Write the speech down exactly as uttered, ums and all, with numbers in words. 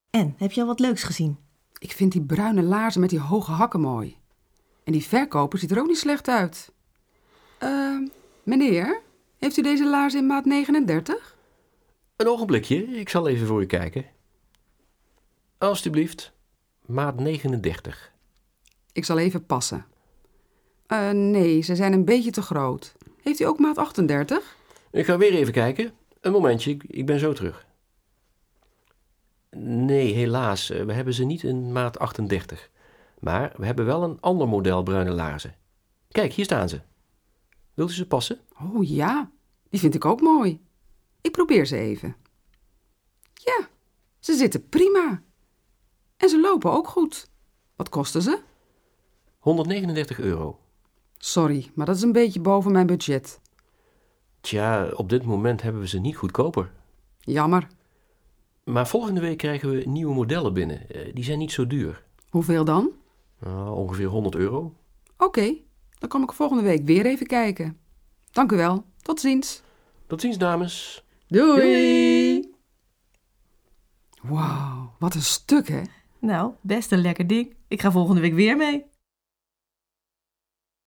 En, heb je al wat leuks gezien? Ik vind die bruine laarzen met die hoge hakken mooi. En die verkoper ziet er ook niet slecht uit. Eh, uh, meneer, heeft u deze laarzen in maat negenendertig? Een ogenblikje, ik zal even voor u kijken. Alsjeblieft, maat negenendertig. Ik zal even passen. Uh, nee, ze zijn een beetje te groot. Heeft u ook maat achtendertig? Ik ga weer even kijken. Een momentje, ik, ik ben zo terug. Nee, helaas, we hebben ze niet in maat achtendertig. Maar we hebben wel een ander model bruine laarzen. Kijk, hier staan ze. Wilt u ze passen? Oh ja, die vind ik ook mooi. Ik probeer ze even. Ja, ze zitten prima. En ze lopen ook goed. Wat kosten ze? honderdnegenendertig euro. Sorry, maar dat is een beetje boven mijn budget. Tja, op dit moment hebben we ze niet goedkoper. Jammer. Maar volgende week krijgen we nieuwe modellen binnen. Die zijn niet zo duur. Hoeveel dan? Uh, ongeveer honderd euro. Oké, okay, dan kom ik volgende week weer even kijken. Dank u wel. Tot ziens. Tot ziens, dames. Doei! Doei. Wauw, wat een stuk, hè? Nou, best een lekker ding. Ik ga volgende week weer mee.